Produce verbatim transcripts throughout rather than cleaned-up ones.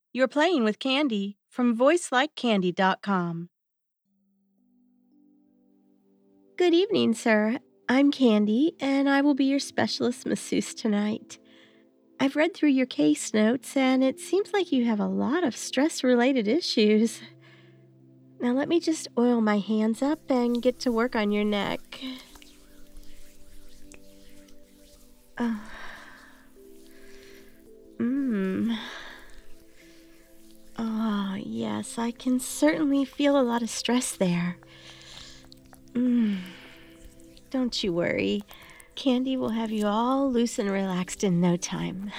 You're playing with Candy from voice like candy dot com. Good evening, sir. I'm Candy, and I will be your specialist masseuse tonight. I've read through your case notes, and it seems like you have a lot of stress related issues. Now, let me just oil my hands up and get to work on your neck. Oh. Mmm. Oh, yes, I can certainly feel a lot of stress there. Mmm. Don't you worry. Candy will have you all loose and relaxed in no time.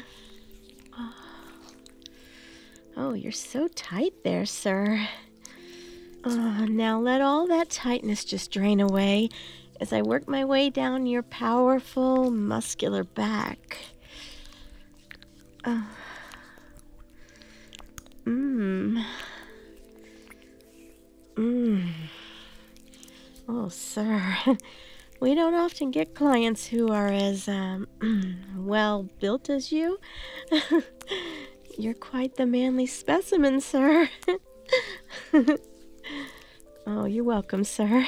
Oh, you're so tight there, sir. Oh, now let all that tightness just drain away as I work my way down your powerful, muscular back. Oh. Mmm. Mmm. Oh, sir. We don't often get clients who are as, um, well built as you. You're quite the manly specimen, sir. Oh, you're welcome, sir.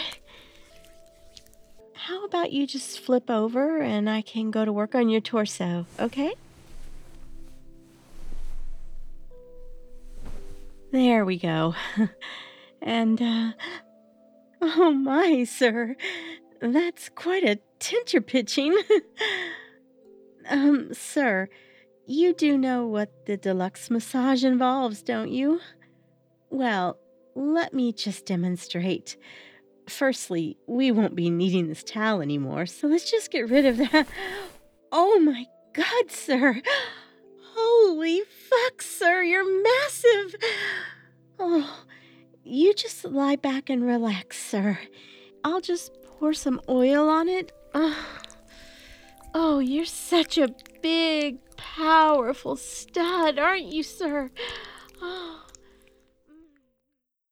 How about you just flip over and I can go to work on your torso, okay? There we go. And, uh, oh my, sir, that's quite a tension pitching. um, sir, you do know what the deluxe massage involves, don't you? Well, let me just demonstrate. Firstly, we won't be needing this towel anymore, so let's just get rid of that. Oh my God, sir. Holy fuck, sir, you're massive. Oh, you just lie back and relax, sir. I'll just pour some oil on it. Oh, oh you're such a big, powerful stud, aren't you, sir? Oh.